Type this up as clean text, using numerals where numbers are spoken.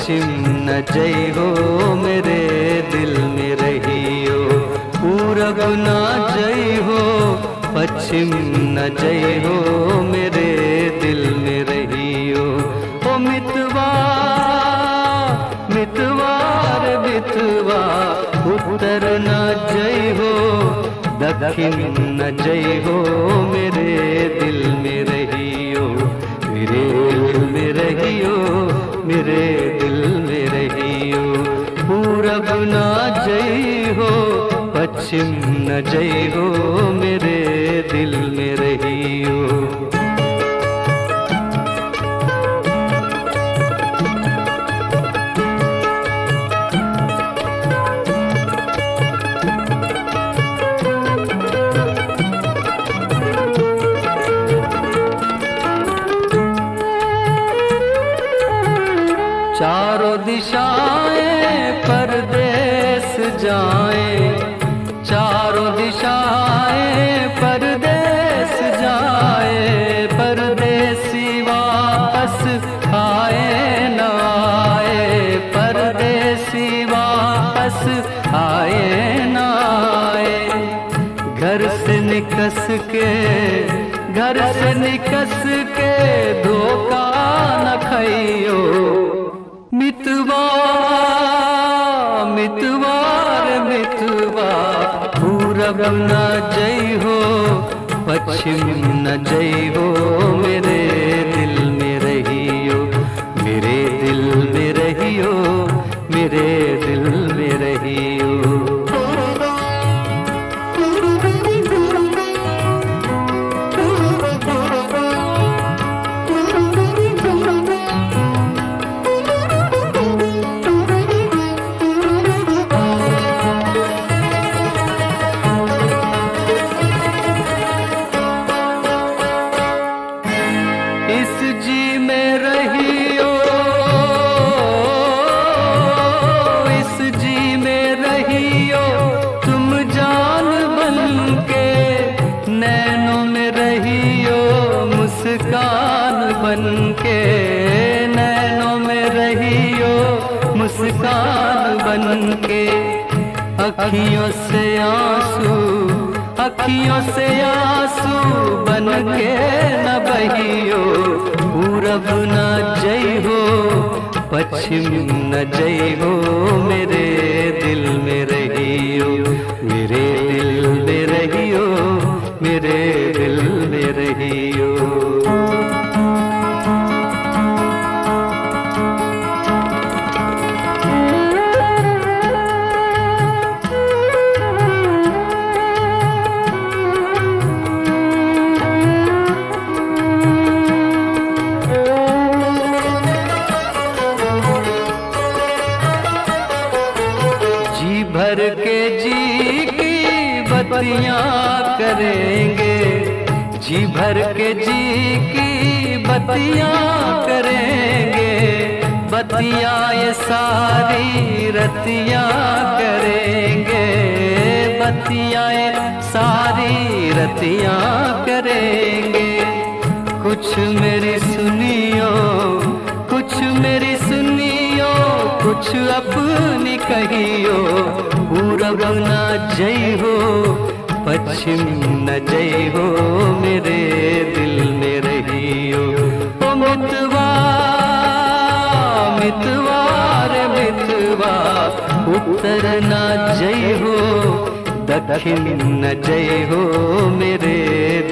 पश्चिम न जय हो मेरे दिल में रहियो। पूरब न जय हो पश्चिम न जय हो मेरे दिल में रहियो। ओ मितवा मितवार मितवा उत्तर न जय हो दक्षिण न जय हो मेरे दिल में रहियो। मेरे दिल में रहियो मेरे दिल में रहियो। पूरब न जय हो पश्चिम न जय हो मेरे दिल में रहियो। चारों दिशाएं परदेस जाएं, चारों दिशाएं परदेस जाए। परदेसी वापस आए न आए, परदेसी वापस आए न आए। घर से निकस के धोखा न खाइयो। मितवा मितवार मितवा पूरब न जय हो पश्चिम न जय हो मेरे दिल में रहियो। मेरे दिल में रहियो मेरे दिल में रहियो। इस जी में रहियो, इस जी में रहियो तुम जान बन के। नैनों में रहियो मुस्कान बन के, नैनों में रहियो मुस्कान बन के। अखियों से आंसू बन के न बहियो। पूरब न जय हो पश्चिम न जय हो मेरे दिल में रहियो। मेरे दिल में रहियो मेरे दिल में रहियो। भर के जी की बत्तियां करेंगे, जी भर के जी की बत्तियां करेंगे। बत्तियां ये सारी रतियां करेंगे, बत्तियां ये सारी रतियां करेंगे। कुछ मेरी सुनियो, कुछ मेरी सुनियो, कुछ अपनी कहियो। पूरब न जय हो पश्चिम न जय हो मेरे दिल में रहियो। ओ मितवा मितवार मितवा उत्तर न जय हो दक्षिण न जय हो मेरे